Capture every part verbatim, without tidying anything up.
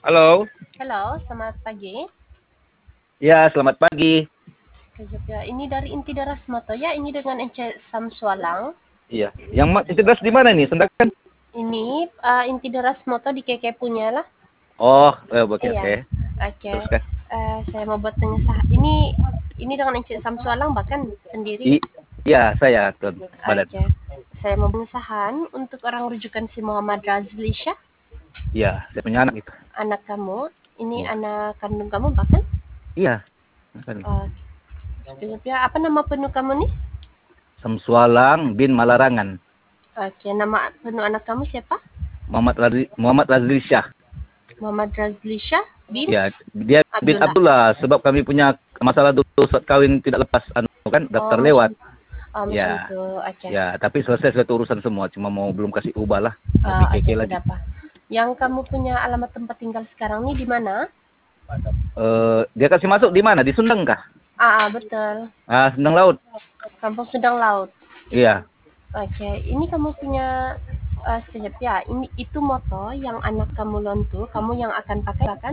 Halo. Halo, selamat pagi. Ya, selamat pagi. Sekejap ya, ini dari Inti Daras Moto ya, ini dengan Ence Samsualang. Iya, yang ma- integras di mana nih? Sendakan? Ini uh, Inti Daras Moto di Keke punya lah. Oh, eh, oke Iya, oke. oke. Teruskan. Uh, saya mau buat pengesahan. Ini ini dengan Ence Samsualang bahkan sendiri. I, iya, saya Tuan Badan. Oke. Saya mau pengesahan untuk orang rujukan si Muhammad Razli Syah, Iya, saya punya anak itu. anak kamu. Ini Iya. anak kandung kamu bahkan. Iya. Kan. Uh, sekejap ya, apa nama penuh kamu nih? Samsualang bin Malarangan. Oke, nama penuh anak kamu siapa? Muhammad Razli, Muhammad Razli Syah. Muhammad Razli Syah bin Ya, dia bin Abdullah. Abdullah sebab kami punya masalah dulu surat kawin tidak lepas anu kan daftar Oh, lewat. macam, oh, macam Ya. itu. Oke. Ya, tapi selesai suatu urusan semua, cuma mau belum kasih ubah lah. Ah, Mau oke, P K K lagi. sudah Pak. Yang kamu punya alamat tempat tinggal sekarang nih di mana? Eh, dia kasih masuk di mana? Di Sundang kah? Ah, ah, betul. Ah, Sundang Laut. Kampung Sudang Laut. Iya. Oke, ini kamu punya uh, sekejap ya. Ini itu moto yang anak kamu lontu, kamu yang akan pakai kan?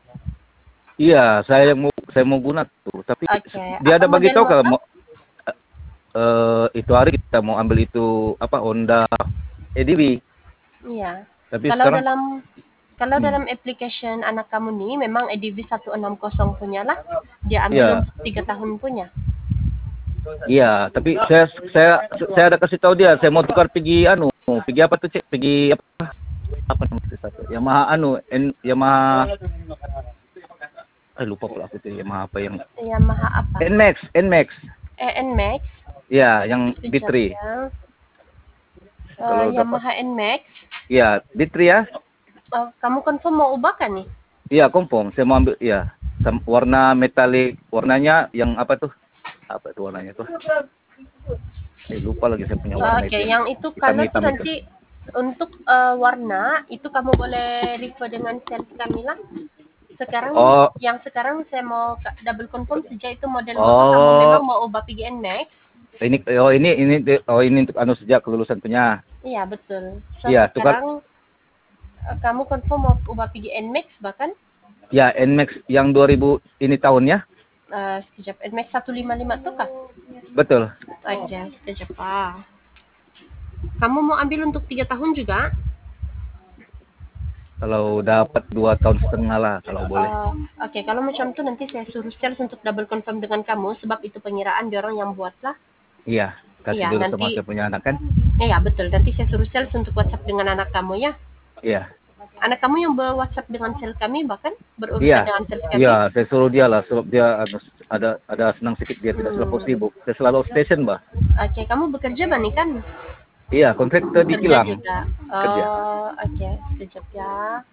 Iya, saya mau saya mau guna tuh, tapi Oke. dia Apa ada bagi model tahu kalau motor? mau eh itu hari kita mau ambil itu apa Honda E D V. Iya. Tapi Kalau sekarang dalam kalau hmm, dalam application anak kamu nih memang E D V seratus enam puluh punya lah. Dia ambil iya, untuk tiga tahun punya. iya, tapi saya saya saya ada kasih tahu dia, saya mau tukar pergi anu, pergi apa tuh cek, pergi apa apa namanya itu satu, Yamaha anu, N, Yamaha, eh lupa pula aku tuh Yamaha apa yang Yamaha apa? Nmax, Nmax, Eh, Nmax. ya yang D Sekejap tiga. ya. Uh, Kalau dapat, Yamaha Nmax. ya D tiga ya. Uh, kamu confirm mau ubah kan nih? Iya, kompong. Saya mau ambil, iya. Sam- Warna metalik, warnanya yang apa tuh? Apa itu warnanya tuh? Eh, lupa lagi saya punya warna Oke, itu. yang itu color tuh Hitam-hitam itu. nanti untuk uh, warna itu kamu boleh refer dengan sales kami lah. Sekarang Oh, yang sekarang saya mau ka- double confirm sejak itu model motor oh, kamu memang mau ubah P G N Max. ini, oh ini, ini, oh ini untuk anu sejak kelulusan punya. Iya betul. So Iya, tukar. sekarang uh, kamu confirm mau ubah P G N Max bahkan? Ya, Nmax yang dua ribu ini tahunnya. Uh, sekejap, Nmax seratus lima puluh lima tuh kah? Betul. Aja, sekejap ah. Kamu mau ambil untuk tiga tahun juga? Kalau dapat dua tahun setengah lah, kalau boleh. Uh, Oke, okay. Kalau macam tu nanti saya suruh sales untuk double confirm dengan kamu sebab itu pengiraan dia orang yang buat lah. Iya, kasih Iya, dulu nanti, sama saya punya anak kan. Iya betul, nanti saya suruh sales untuk WhatsApp dengan anak kamu ya. Iya. Anak kamu yang ber-WhatsApp dengan sales kami bahkan berurusan Iya. dengan sales kami. Iya, saya suruh dia lah sebab dia ada ada senang sedikit, dia tidak Hmm. selalu sibuk. Saya selalu station, Mbak. Oke, okay. Kamu bekerja ba nih kan? Iya, kontraktor di Kerja kilang. juga. Kerja. Oh, oke, okay. Sekejap ya.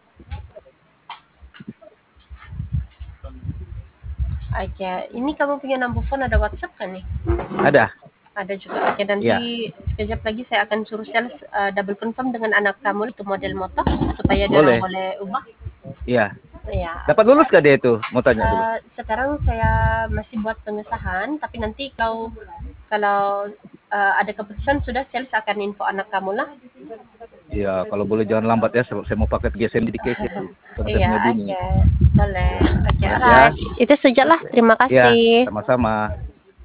Oke, okay. Ini kamu punya number phone ada WhatsApp kan nih? Ada. Ada juga. Oke, okay. Nanti ya. Sekejap lagi saya akan suruh sales uh, double confirm dengan anak kamu itu model motor supaya dia orang boleh ubah. Iya. Iya. Dapat lulus gak dia itu? Mau tanya dulu. Uh, sekarang saya masih buat pengesahan, tapi nanti kalau kalau uh, ada keputusan sudah sales akan info anak kamu lah. Iya, kalau boleh jangan lambat ya, saya mau pakai G S M di case itu. Iya, oke. Okay. Boleh. Oke, okay, ya. Itu sajalah. Terima kasih. Ya, sama-sama.